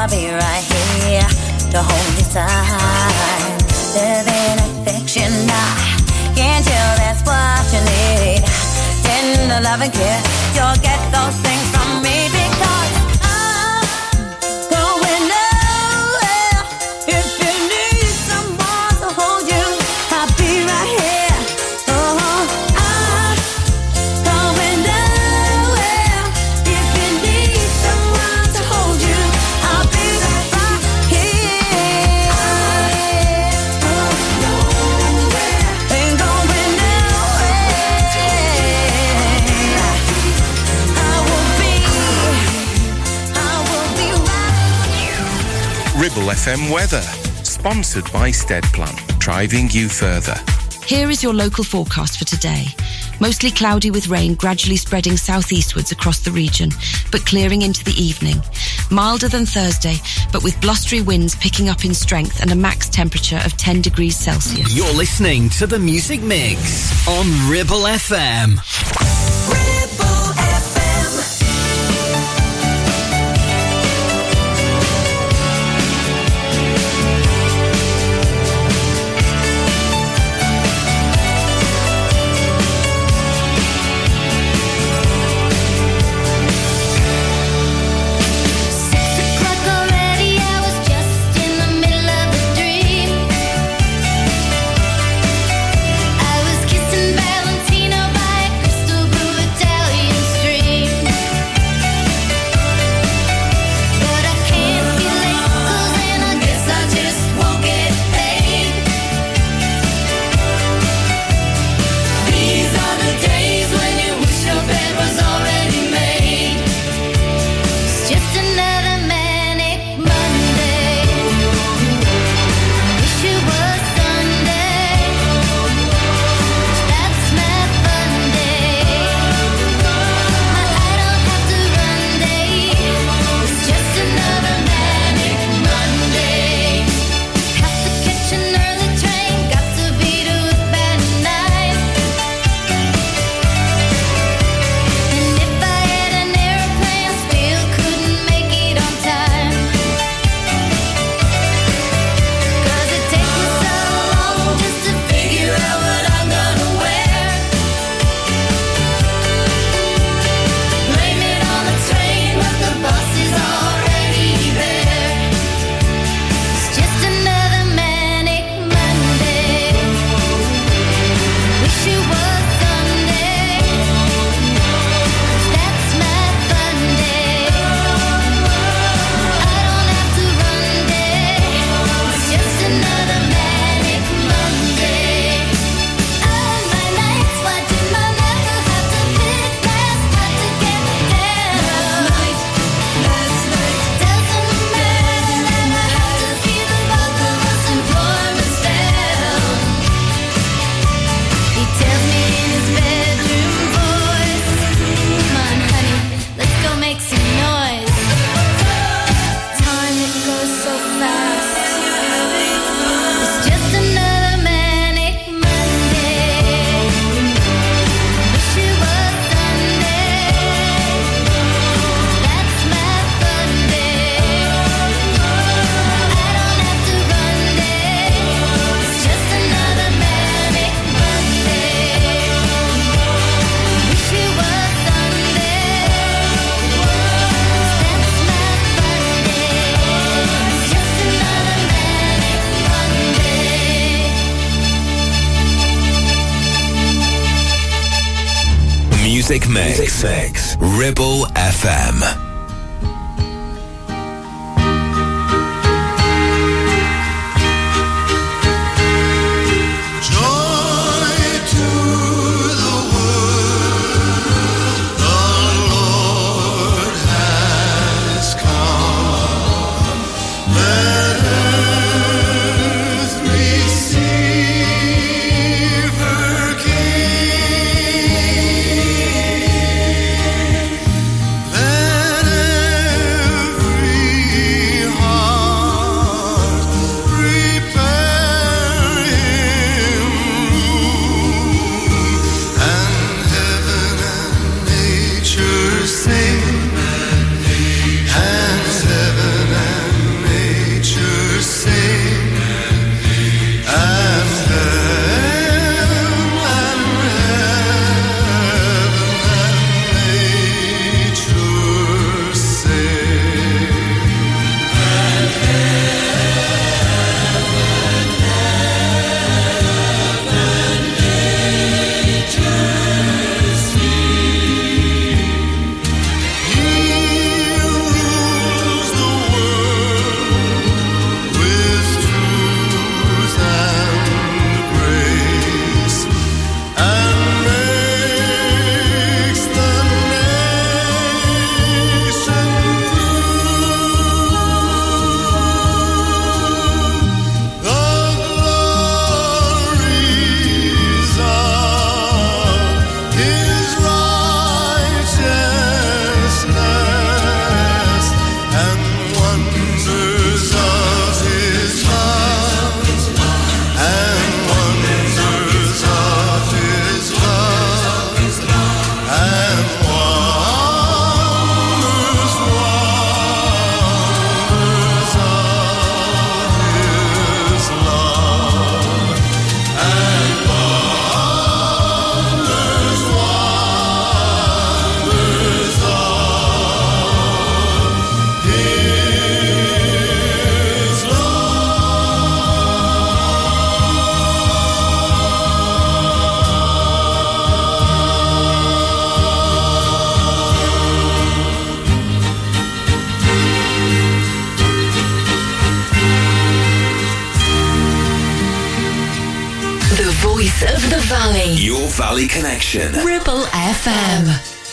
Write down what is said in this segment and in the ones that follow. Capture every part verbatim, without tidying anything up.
I'll be right here to hold you tight. Love and affection, I can't tell that's what you need. Tender love and care, you'll get those things from me because I'm going nowhere. If you need someone to hold you, I'll be right here. Oh, I'm going nowhere. If you need someone to hold you, I'll be right here. I'm nowhere. Ain't going nowhere. I will be, I will be right. Ribble F M weather, sponsored by Steadplan, driving you further. Here is your local forecast for today. Mostly cloudy with rain gradually spreading southeastwards across the region, but clearing into the evening. Milder than Thursday, but with blustery winds picking up in strength and a max temperature of ten degrees Celsius. You're listening to the Music Mix on Ribble F M. Music Mix. Music Mix. Ribble F M. Let voice of the valley. Your Valley Connection. Ribble F M.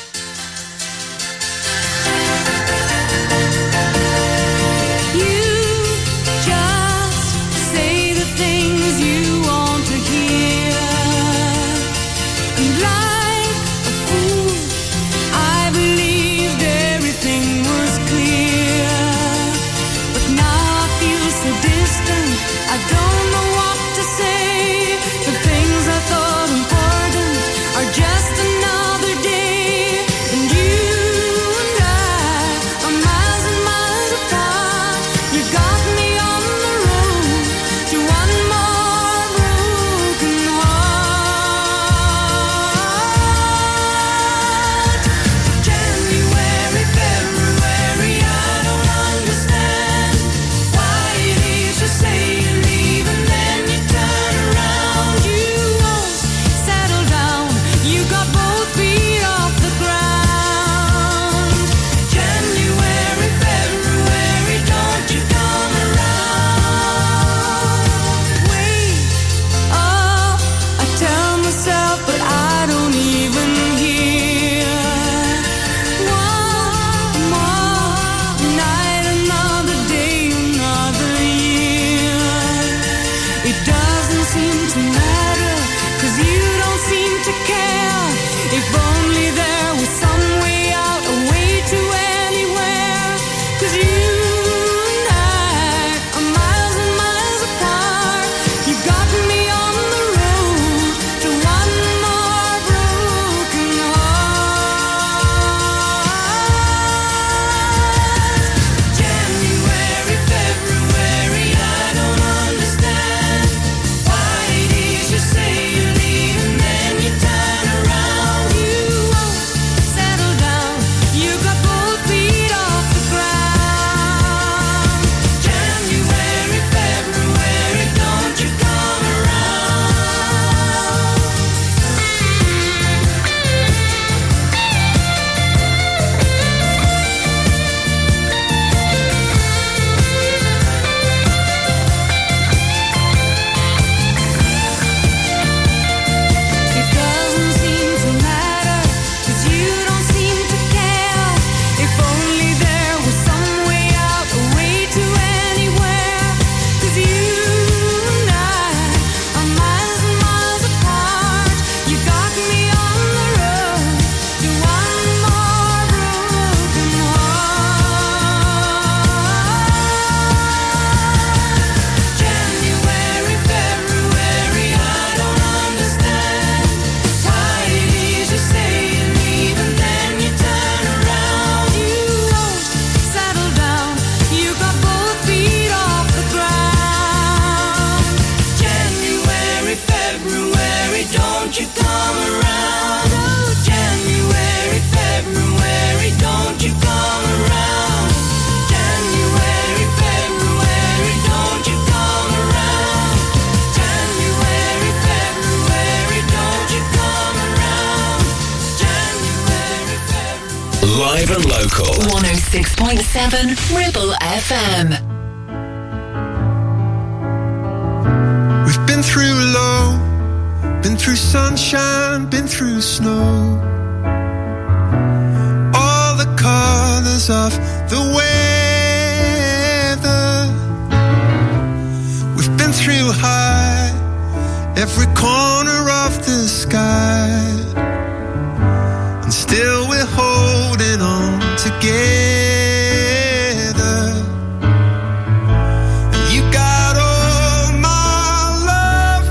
Live and local. one oh six point seven Ribble F M. We've been through low, been through sunshine, been through snow. All the colors of the weather. We've been through high, every corner of the sky. And still we're holding on together. And you got all my love,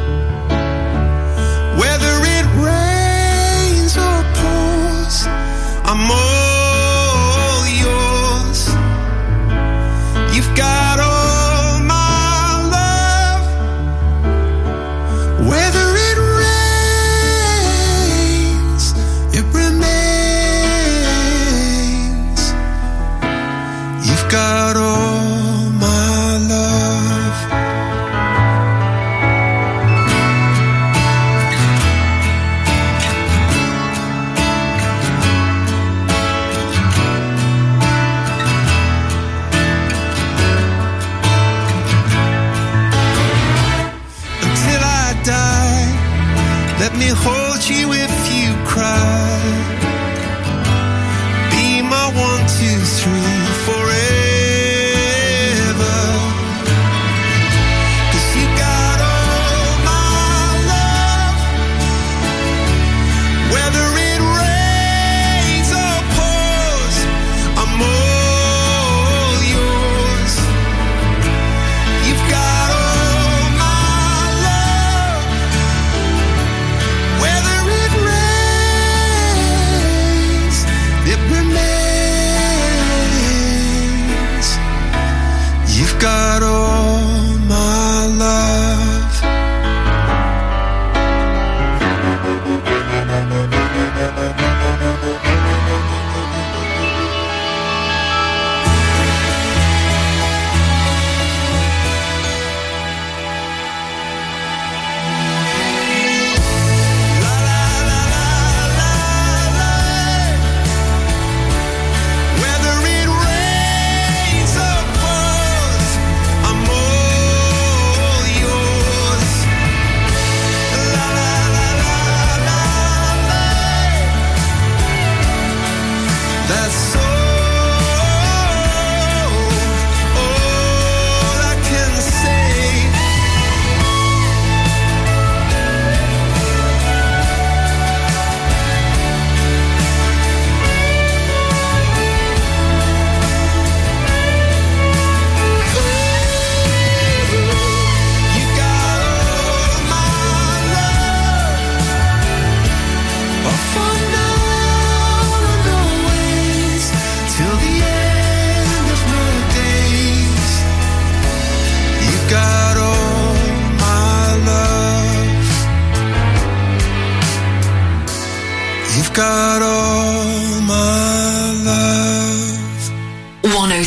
whether it rains or pours, I'm all yours. You've got all my love, whether it rains, it remains.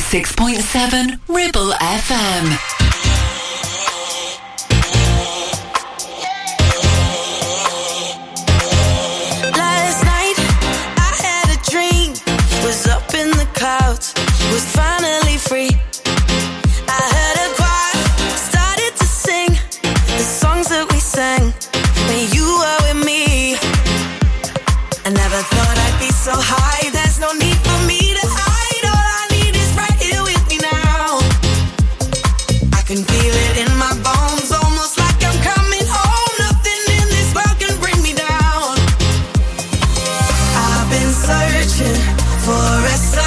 six point seven Ribble F M. Clouds was finally free. I heard a choir started to sing the songs that we sang when you were with me. I never thought I'd be so high. There's no need for me to hide. All I need is right here with me now. I can feel it in my bones, almost like I'm coming home. Nothing in this world can bring me down. I've been searching for a sign.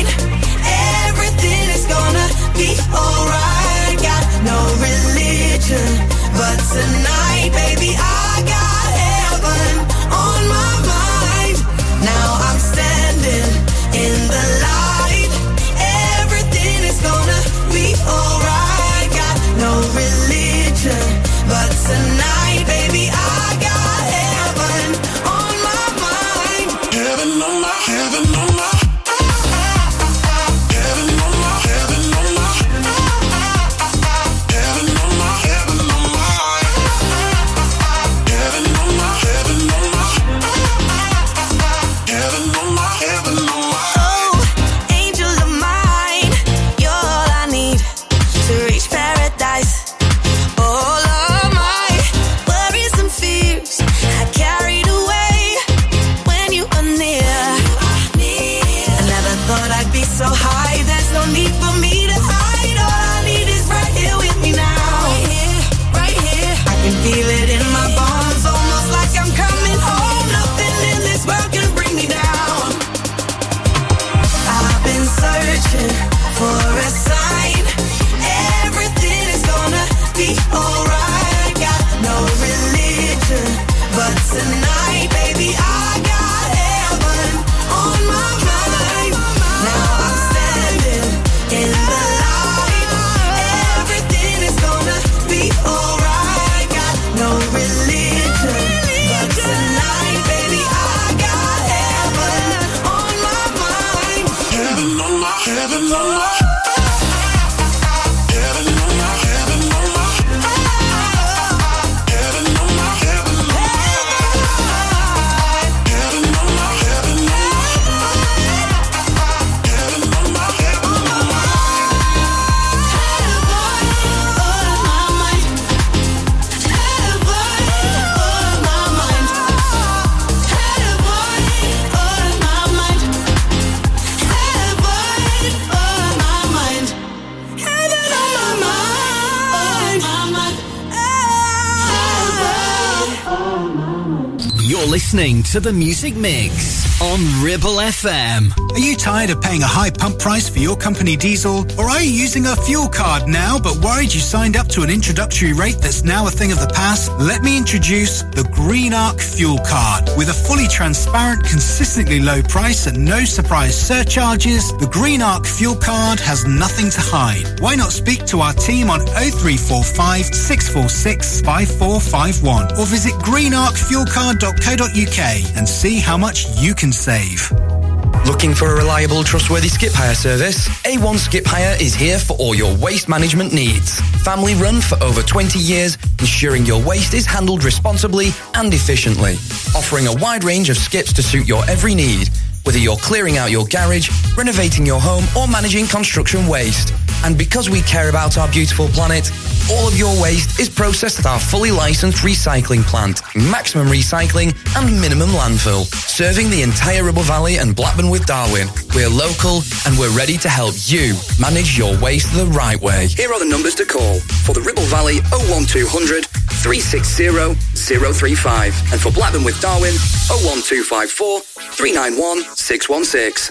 Be alright, got no religion, but tonight, baby, I got heaven on my mind. Now I'm standing in the light. Everything is gonna be alright. Got no religion, but tonight, baby, I got heaven on my mind. Heaven on my, heaven on my. So high, there's no need for me to hide. All I need is right here with me now. Right here, right here. I can feel it in my bones, almost like I'm coming home. Nothing in this world can bring me down. I've been searching for a sign. Everything is gonna be alright. Got no religion, but tonight, baby, I got heaven on my mind. Now I'm standing in the light. Everything is gonna be alright. Got no religion, but tonight, baby, I got heaven on my mind. Heaven on my, heaven on my. Listening to the Music Mix on Ribble F M. Are you tired of paying a high pump price for your company diesel? Or are you using a fuel card now but worried you signed up to an introductory rate that's now a thing of the past? Let me introduce the Green Arc Fuel Card. With a fully transparent, consistently low price and no surprise surcharges, the Green Arc Fuel Card has nothing to hide. Why not speak to our team on oh three four five, six four six, five four five one or visit green arc fuel card dot co dot uk and see how much you can save. Looking for a reliable, trustworthy skip hire service? A one Skip Hire is here for all your waste management needs. Family run for over twenty years, ensuring your waste is handled responsibly and efficiently. Offering a wide range of skips to suit your every need, whether you're clearing out your garage, renovating your home, or managing construction waste. And because we care about our beautiful planet, all of your waste is processed at our fully licensed recycling plant, maximum recycling and minimum landfill, serving the entire Ribble Valley and Blackburn with Darwen. We're local and we're ready to help you manage your waste the right way. Here are the numbers to call. For the Ribble Valley, oh one two hundred, three six zero, zero three five. And for Blackburn with Darwen, oh one two five four, three nine one, six one six.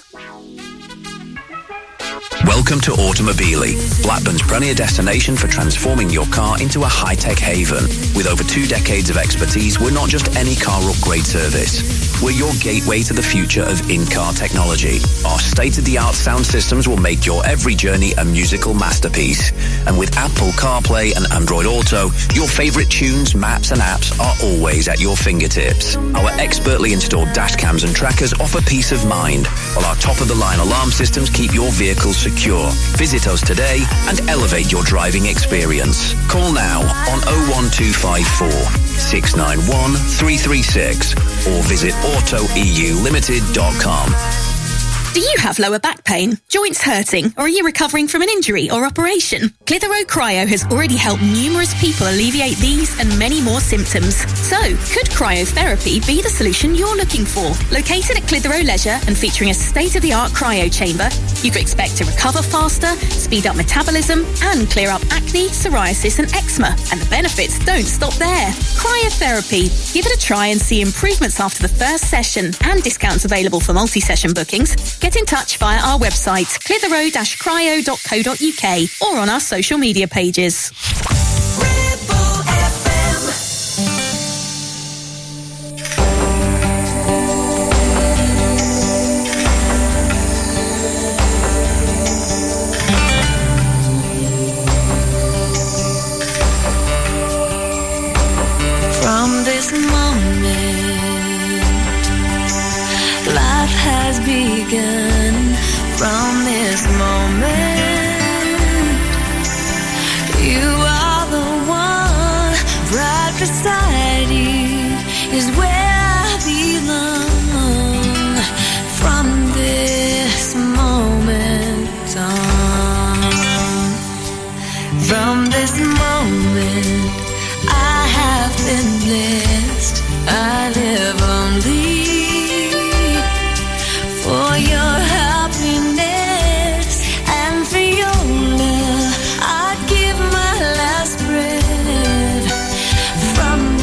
Welcome to Automobili, Blackburn's premier destination for transforming your car into a high-tech haven. With over two decades of expertise, we're not just any car upgrade service. We're your gateway to the future of in-car technology. Our state-of-the-art sound systems will make your every journey a musical masterpiece. And with Apple CarPlay and Android Auto, your favorite tunes, maps and apps are always at your fingertips. Our expertly installed dash cams and trackers offer peace of mind, while our top-of-the-line alarm systems keep your vehicle secure. Visit us today and elevate your driving experience. Call now on oh one two five four, six nine one, three three six or visit auto e u limited dot com. Do you have lower back pain, joints hurting, or are you recovering from an injury or operation? Clitheroe Cryo has already helped numerous people alleviate these and many more symptoms. So, could cryotherapy be the solution you're looking for? Located at Clitheroe Leisure and featuring a state-of-the-art cryo chamber, you can expect to recover faster, speed up metabolism, and clear up acne, psoriasis, and eczema. And the benefits don't stop there. Cryotherapy. Give it a try and see improvements after the first session, and discounts available for multi-session bookings. Get in touch via our website, clitheroe dash cryo dot co dot u k, or on our social media pages. From this moment, life has begun. From this moment, you are the one. Right beside you is where I belong. From this moment on, from this moment, I have been blessed. I live only for your happiness and for your love. I'd give my last breath. From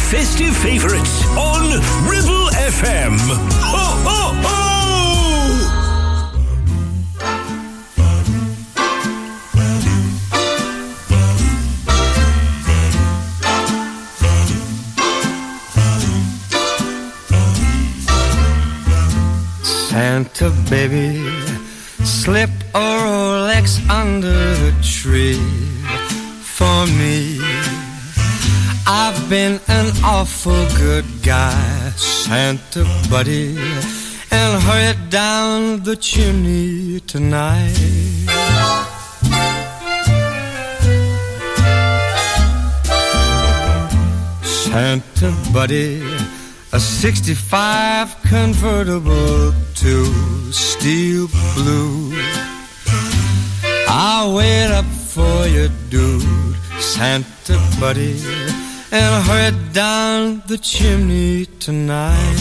festive favourites on Ribble F M. Ho, ho, ho! Santa baby, slip a Rolex under the tree for me. I've been an awful good guy, Santa buddy, and hurry down the chimney tonight. Santa buddy, a sixty-five convertible to steel blue. I'll wait up for you, dude, Santa buddy, and hurry down the chimney tonight.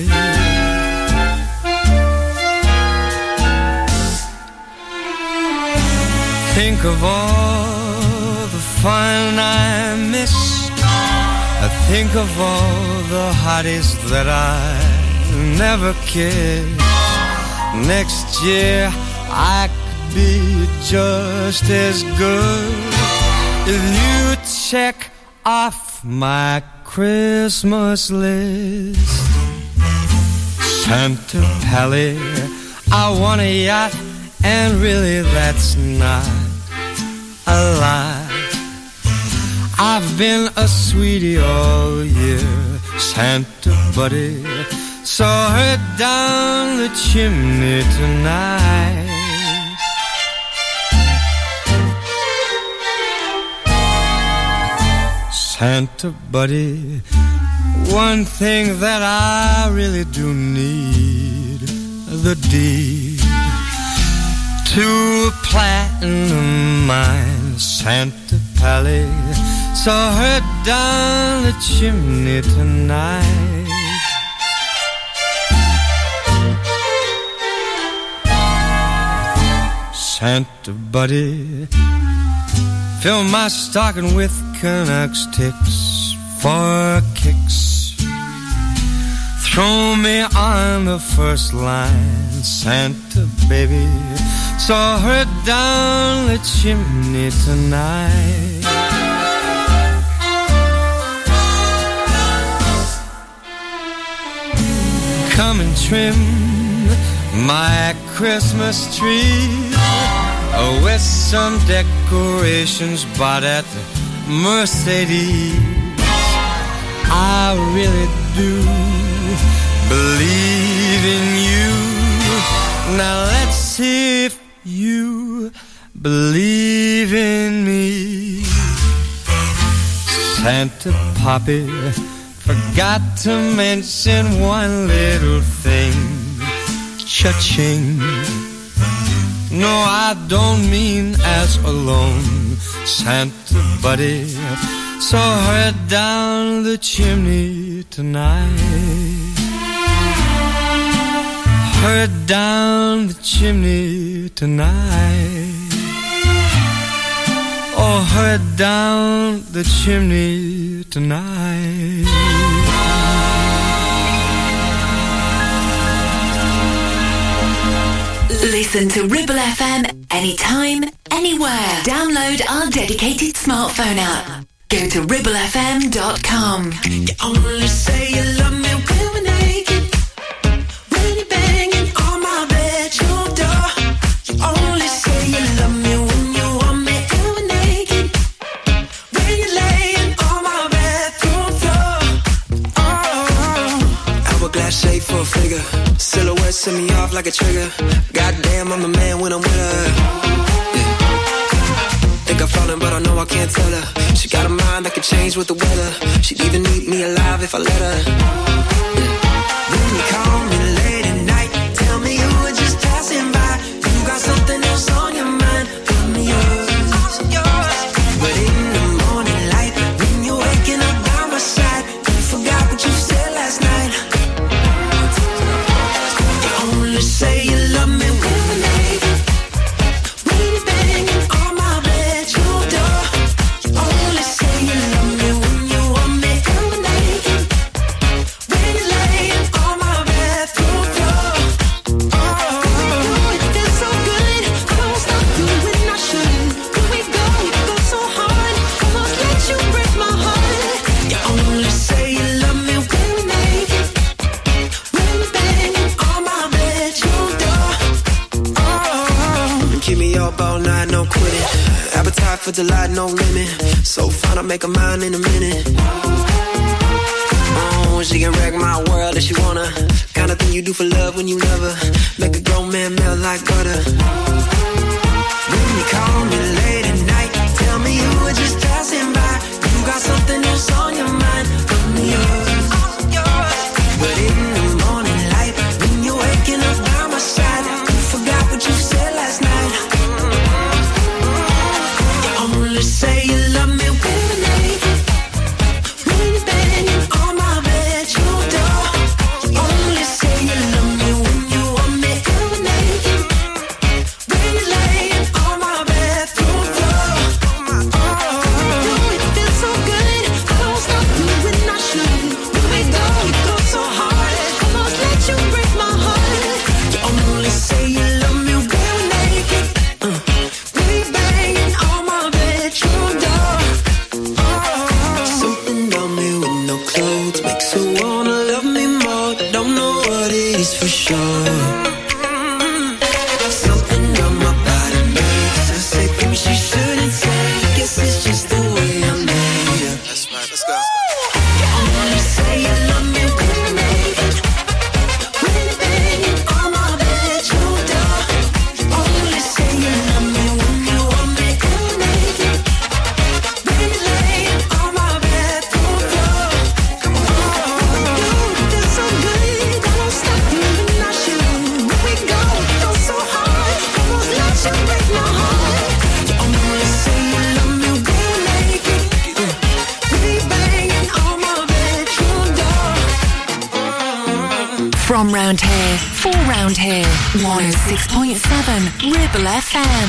Think of all the fun I missed. I think of all the hotties that I never kissed. Next year I could be just as good if you check off my Christmas list. Santa Pally, I want a yacht, and really that's not a lie. I've been a sweetie all year, Santa buddy, so hurry down the chimney tonight. Santa buddy, one thing that I really do need, the deed to a platinum mine, Santa Pally, so hurry down the chimney tonight. Santa buddy, fill my stocking with Canucks ticks for kicks. Throw me on the first line, Santa baby, so hurry down the chimney tonight. Come and trim my Christmas tree with some decorations bought at Mercedes. I really do believe in you. Now let's see if you believe in me. Santa Poppy forgot to mention one little thing. Cha-ching. No, I don't mean as alone, Santa buddy, so hurry down the chimney tonight. Hurry down the chimney tonight. Oh, hurry down the chimney tonight. Listen to Ribble F M anytime, anywhere. Download our dedicated smartphone app. Go to ribble f m dot com. You only say you love me when we're naked, when you're banging on my bedroom door. You only say you love me when you want me and we're naked, when you're laying on my bathroom floor. Oh, hourglass shape for a figure, silhouette set me off like a trigger. Goddamn, I'm the man when I'm with her. Yeah. Think I'm falling, but I know I can't tell her. She got a mind that can change with the weather. She'd even eat me alive if I let her. Yeah. When you call me late at night, tell me you were just passing by. You got something else on your mind. Tell me yours, yours. But in the morning light, when you're waking up by my side, you forgot what you said last night. You only say you love me when we're naked, when you're banging on my bedroom door. You only say you love me when you want me and we're naked. up all night, no quitting. Appetite for delight, no limit. So fine, I'll make a mind in a minute. Oh, she can wreck my world if she wanna. Kind of thing you do for love when you love her. Make a grown man melt like butter. When you call me late at night, tell me you were just passing by. You got something else on your mind. I'm yours, but in the morning light, when you're waking up by my side, you forgot what you said last night. You only say you love me when you're naked, when you're banging on my bedroom door. You only say you love me when you want me when you're naked, when you're laying on my bedroom floor. Oh, it feels so good, I don't stop when I should. When we go, it goes so hard, almost let you break my heart. You only say you love me when we're naked, uh, when you're banging on my bedroom door. Oh, something about me with no clothes makes her wanna love me more. Don't know what it is for sure. Something on my body makes her say things she shouldn't say. Guess it's just the way I'm made. That's right, let's go. You only say you love me when we're naked, when you're banging on my bedroom door. You only say you love me when you want me when we're naked, when you're laying on my bedroom floor. Oh, it feels so good, I won't stop when I shoot. When we go, it goes so hard, almost let you break my heart. You only say you love me when we're naked, uh, when you're banging on my bedroom door. From round here, for round here, one oh six point seven Ribble F M.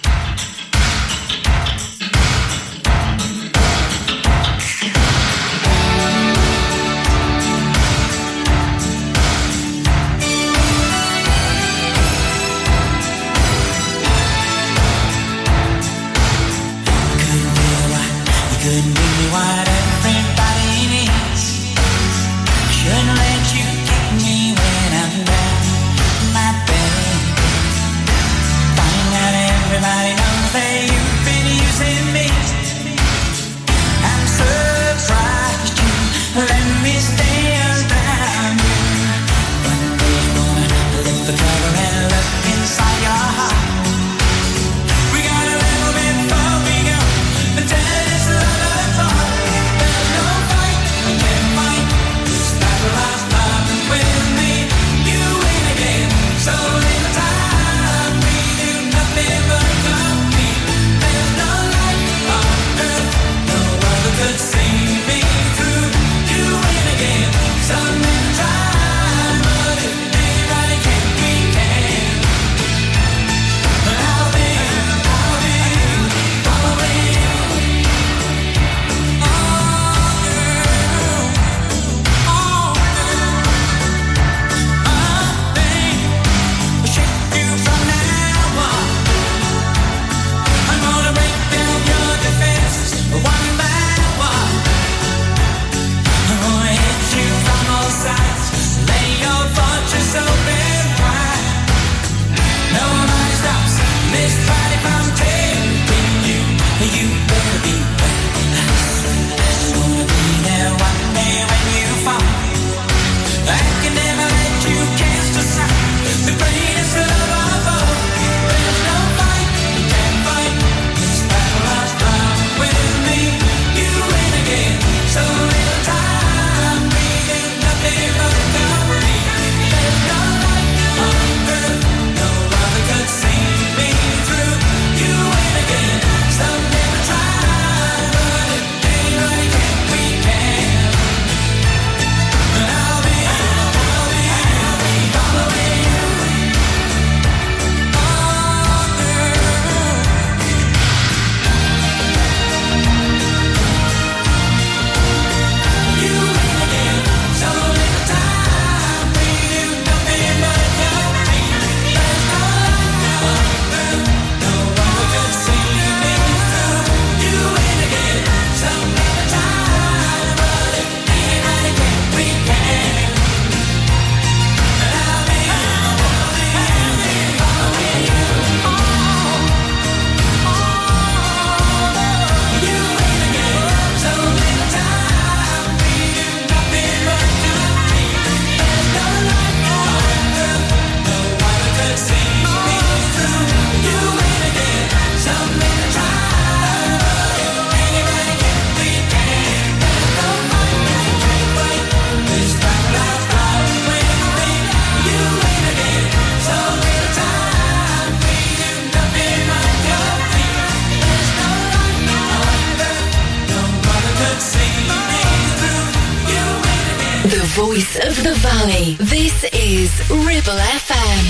You couldn't give me what everybody needs. Shouldn't let you kick me when I'm down, my baby. Find out everybody knows that you've been using me. I'm surprised you let me stay around you. One day you're gonna lift the cover and look inside your heart. We got a little bit before we go, but that is love apart. There's no fight, we can't fight. This battle last time with me, you win again. So little time, we do nothing but compete. voice of the valley. This is Ribble F M.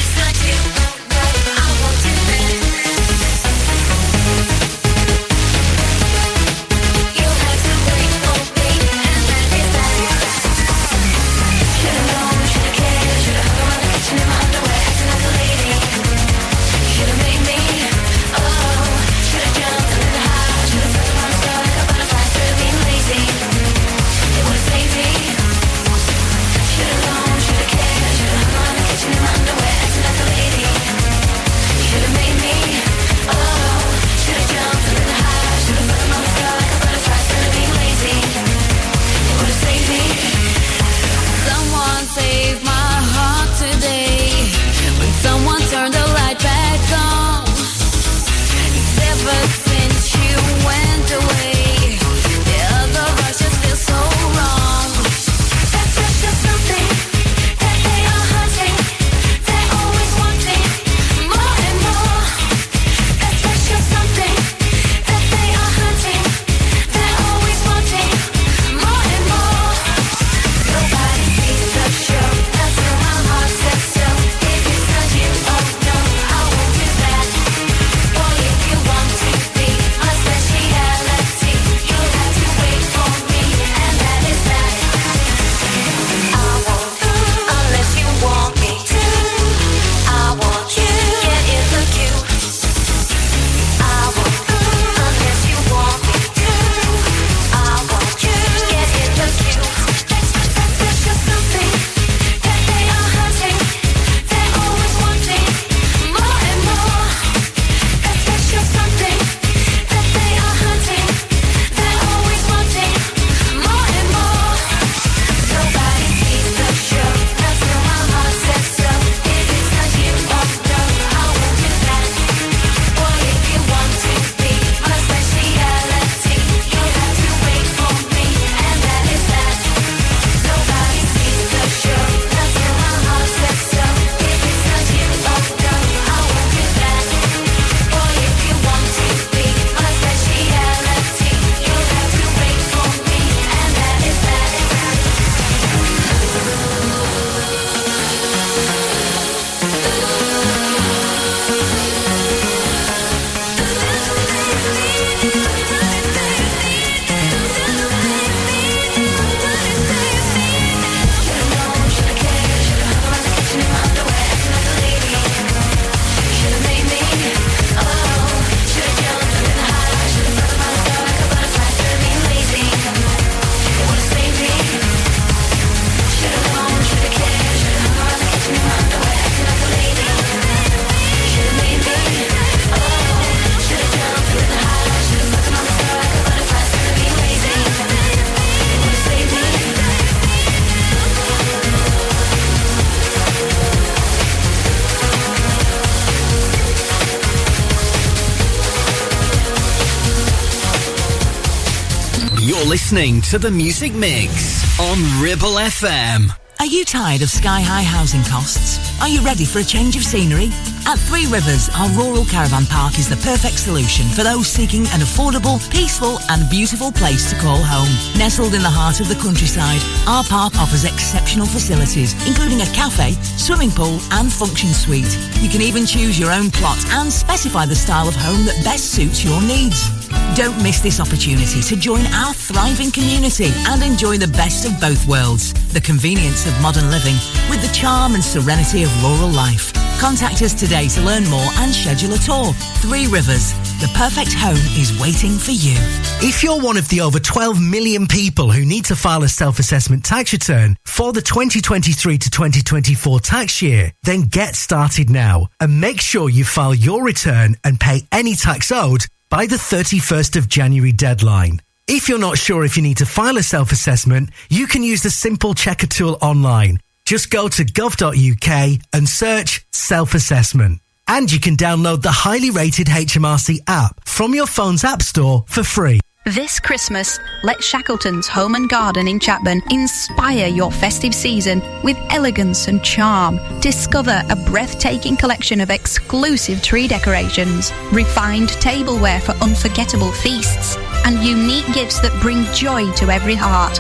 Listening to the Music Mix on Ribble F M. Are you tired of sky-high housing costs? Are you ready for a change of scenery? At Three Rivers, our rural caravan park is the perfect solution for those seeking an affordable, peaceful and beautiful place to call home. Nestled in the heart of the countryside, our park offers exceptional facilities, including a cafe, swimming pool and function suite. You can even choose your own plot and specify the style of home that best suits your needs. Don't miss this opportunity to join our thriving community and enjoy the best of both worlds. The convenience of modern living with the charm and serenity of rural life. Contact us today to learn more and schedule a tour. Three Rivers, the perfect home is waiting for you. If you're one of the over twelve million people who need to file a self-assessment tax return for the twenty twenty-three to twenty twenty-four tax year, then get started now and make sure you file your return and pay any tax owed by the thirty-first of January deadline. If you're not sure if you need to file a self-assessment, you can use the simple checker tool online. Just go to gov dot U K and search self-assessment. And you can download the highly rated H M R C app from your phone's app store for free. This Christmas, let Shackleton's Home and Garden in Chapman inspire your festive season with elegance and charm. Discover a breathtaking collection of exclusive tree decorations, refined tableware for unforgettable feasts, and unique gifts that bring joy to every heart.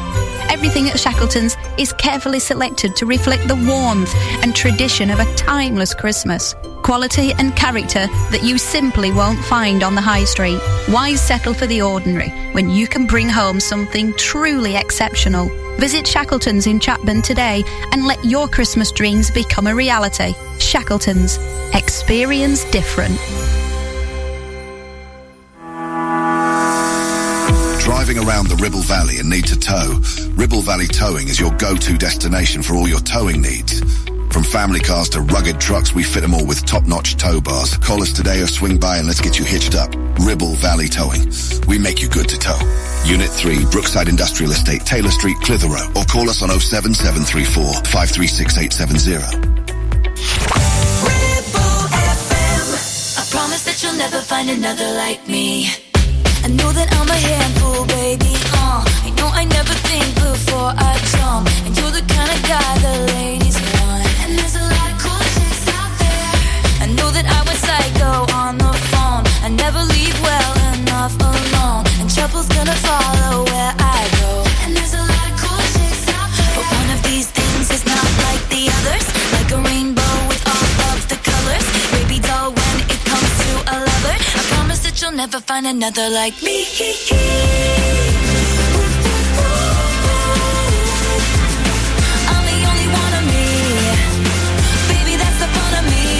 Everything at Shackleton's is carefully selected to reflect the warmth and tradition of a timeless Christmas. Quality and character that you simply won't find on the high street. Why settle for the ordinary when you can bring home something truly exceptional? Visit Shackleton's in Chapman today and let your Christmas dreams become a reality. Shackleton's. Experience different. Driving around the Ribble Valley and need to tow? Ribble Valley Towing is your go-to destination for all your towing needs. From family cars to rugged trucks, we fit them all with top-notch tow bars. Call us today or swing by and let's get you hitched up. Ribble Valley Towing. We make you good to tow. Unit three, Brookside Industrial Estate, Taylor Street, Clitheroe. Or call us on oh seven seven three four, five three six eight seven zero. I promise that you'll never find another like me. I know that I'm a handful, baby, uh I know I never think before I jump. And you're the kind of guy the ladies want. And there's a lot of cool chicks out there. I know that I went psycho on the phone. I never leave well enough alone. And trouble's gonna follow where I go. And there's a lot of cool chicks out there. But one of these things is not like the others. Like a rainbow with all of the colors. Baby doll, when it comes to a lover, I promise that you'll never find another like me. I'm the only one of me. Baby, that's the fun of me.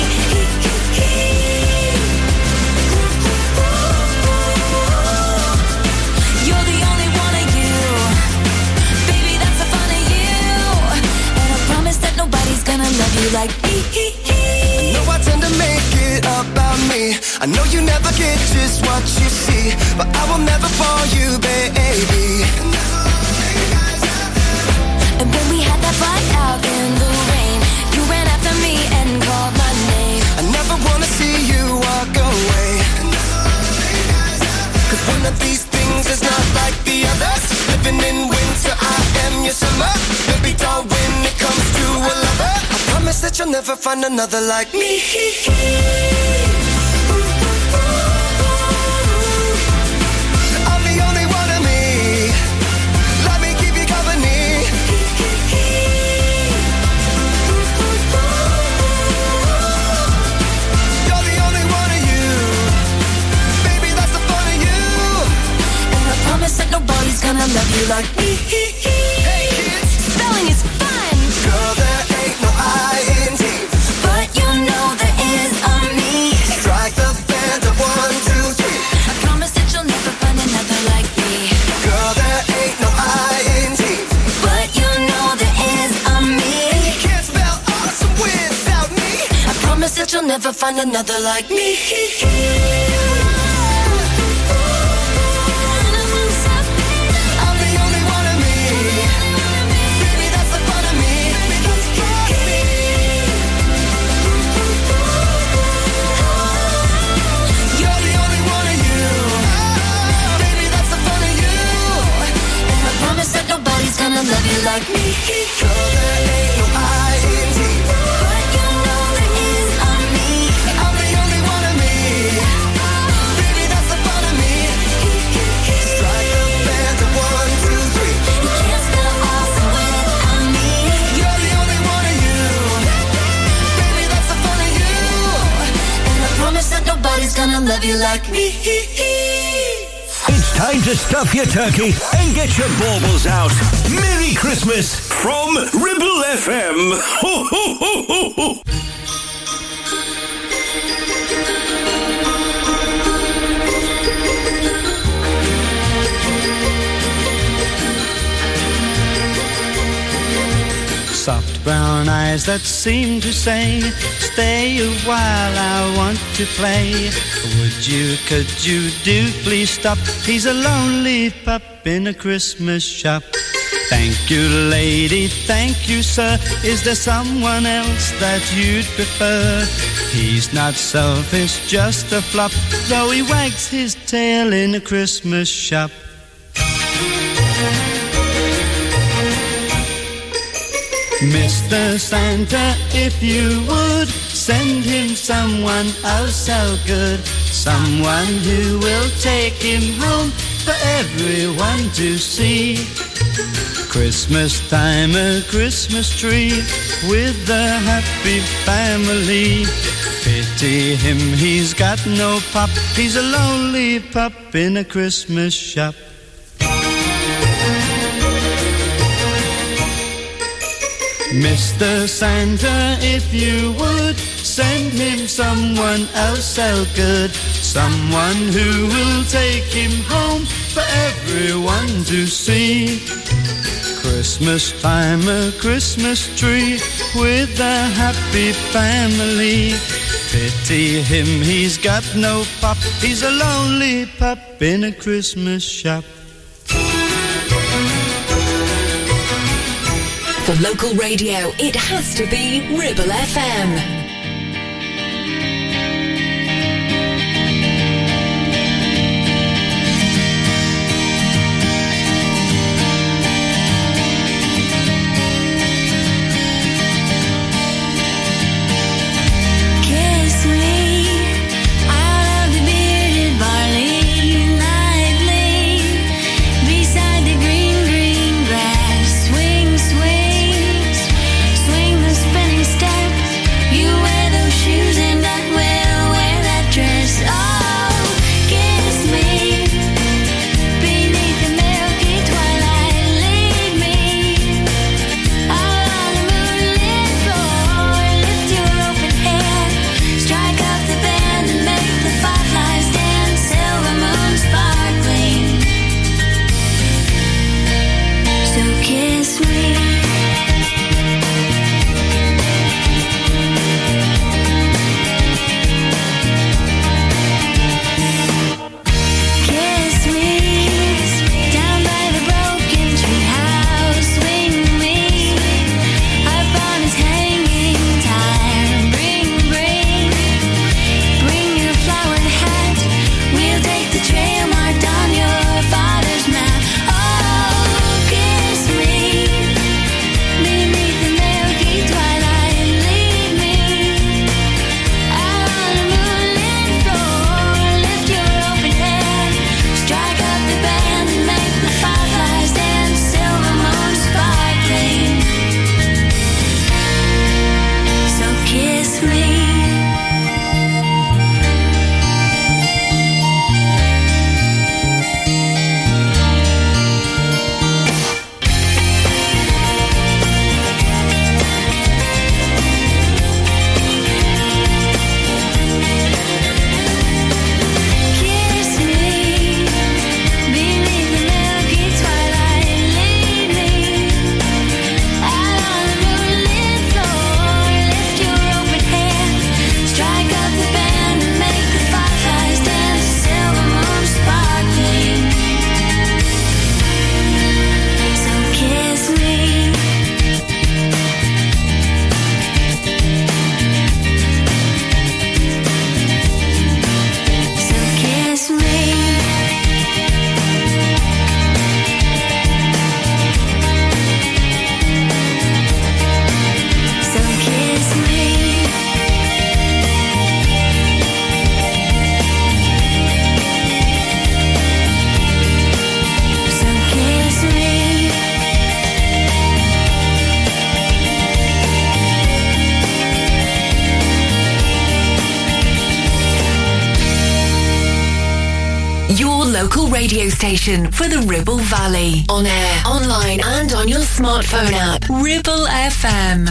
You're the only one of you. Baby, that's the fun of you. And I promise that nobody's gonna love you like me. I know I tend to make it about me. I know you never get just what you see, but I will never fall you, baby. And when we had that fight out in the rain, you ran after me and called my name. I never wanna see you walk away. Cause one of these things is not like the others. Living in winter, I am your summer. Baby doll, when it comes to a lover, I promise that you'll never find another like me. I'm the only one of me. Let me keep you company. You're the only one of you. Baby, that's the fun of you. And I promise that nobody's gonna love you like me. Hey kids, spelling is fun. Girl, there ain't no I in T. But you know there is a me. Strike the band of one, two, three. I promise that you'll never find another like me. Girl, there ain't no I in T. But you know there is a me. And you can't spell awesome without me. I promise that you'll never find another like me. I'm the only one of me. Baby, that's the fun of me. You're the only one of you. Baby, that's the fun of you. And I promise that nobody's gonna love you like me. Girl, there ain't no I in T. But you know there is a me. I'm the only one of me. Baby, that's the fun of me. Strike the band of one, two, three. You can't spell awesome without me. You're the only one of you. Baby, that's the fun of you. And I promise that nobody's gonna love you like me. It's time to stuff your turkey and get your baubles out. Merry Christmas from Ribble F M. Ho, ho, ho, ho, ho. Soft brown eyes that seem to say, stay a while, I want to play. Would you, could you do, please stop? He's a lonely pup in a Christmas shop. Thank you, lady, thank you, sir. Is there someone else that you'd prefer? He's not selfish, just a flop, though he wags his tail in a Christmas shop. Mister Santa, if you would, send him someone oh so good. Someone who will take him home for everyone to see. Christmas time, a Christmas tree with a happy family. Pity him, he's got no pop. He's a lonely pup in a Christmas shop. Mister Santa, if you would, send him someone else so good. Someone who will take him home for everyone to see. Christmas time, a Christmas tree with a happy family. Pity him, he's got no pop. He's a lonely pup in a Christmas shop. For local radio, it has to be Ribble F M. Local radio station for the Ribble Valley. On air, online and on your smartphone app. Ribble F M.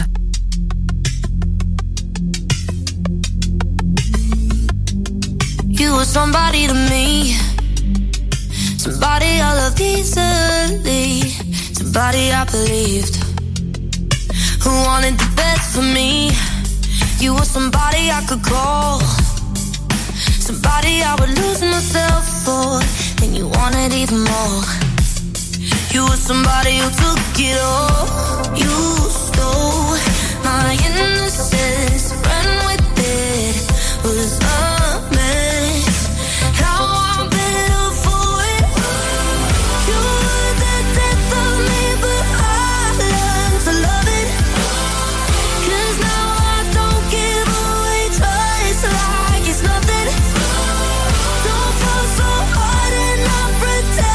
You were somebody to me, somebody I loved easily, somebody I believed, who wanted the best for me. You were somebody I could call, somebody I would lose myself for, and you wanted even more. You were somebody who took it all. You stole my innocence, ran with it, was a mess. Now I'm better for it. You were the death of me, but I learned to love it. 'Cause now I don't give away twice like it's nothing. Don't fall so hard and I pretend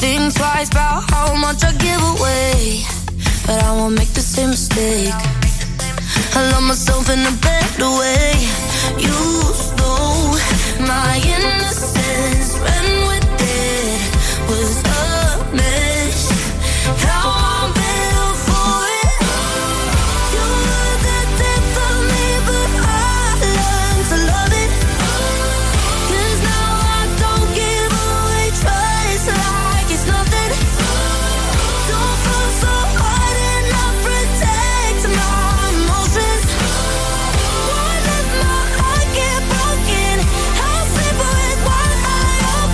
think twice about how much I give away, but I won't make the same mistake. I love myself in a better way. You stole my innocence when we're dead was a mess. Now I'm better for it. You were the death of me, but I learned to love it. 'Cause now I don't give away trust like it's nothing. Don't fall so hard and not protect my emotions. Why let my heart get broken? How sleep with one eye open?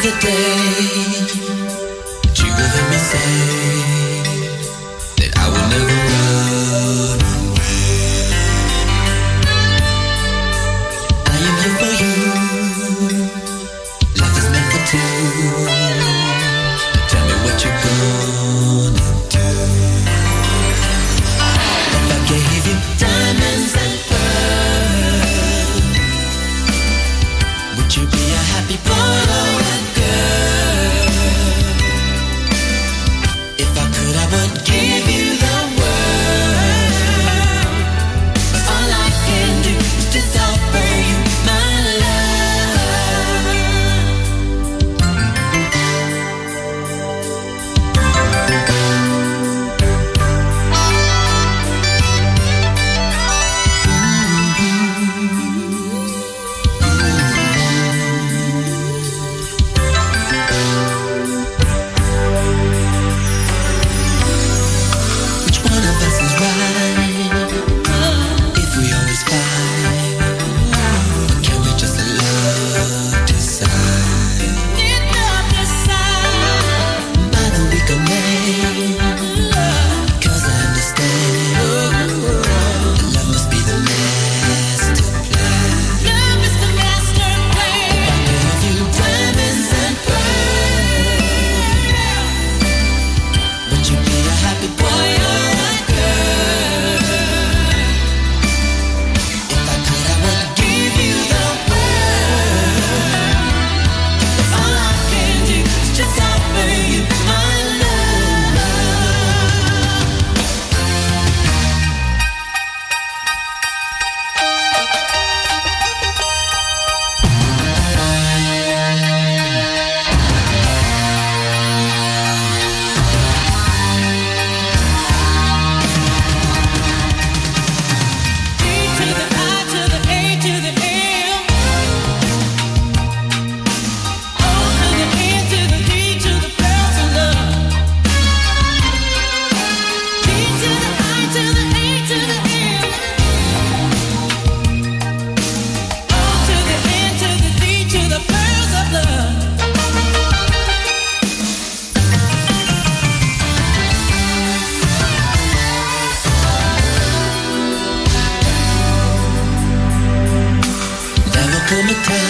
the day that you will hear me say that I will never run away. I am here for you. Life is meant for two. Now tell me what you're gonna do. If I gave you diamonds and pearls, would you be a happy boy?